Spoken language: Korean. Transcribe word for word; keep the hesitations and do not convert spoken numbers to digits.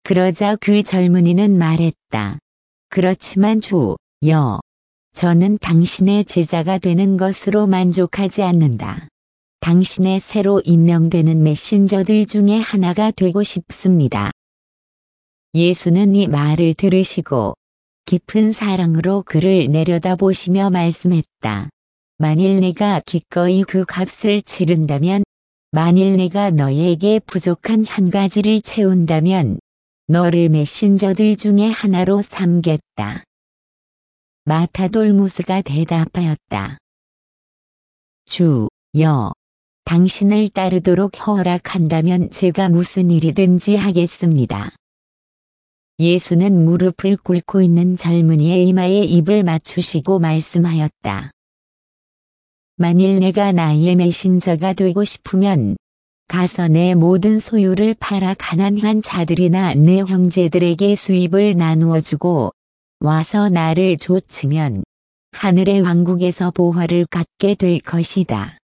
그러자 그 젊은이는 말했다. 그렇지만 주여, 저는 당신의 제자가 되는 것으로 만족하지 않는다. 당신의 새로 임명되는 메신저들 중에 하나가 되고 싶습니다. 예수는 이 말을 들으시고 깊은 사랑으로 그를 내려다보시며 말씀했다. 만일 내가 기꺼이 그 값을 치른다면, 만일 내가 너에게 부족한 한 가지를 채운다면 너를 메신저들 중에 하나로 삼겠다. 마타돌무스가 대답하였다. 주여, 당신을 따르도록 허락한다면 제가 무슨 일이든지 하겠습니다. 예수는 무릎을 꿇고 있는 젊은이의 이마에 입을 맞추시고 말씀하였다. 만일 내가 나의 메신저가 되고 싶으면 가서 내 모든 소유를 팔아 가난한 자들이나 내 형제들에게 수입을 나누어 주고 와서 나를 좇으면 하늘의 왕국에서 보화를 갖게 될 것이다.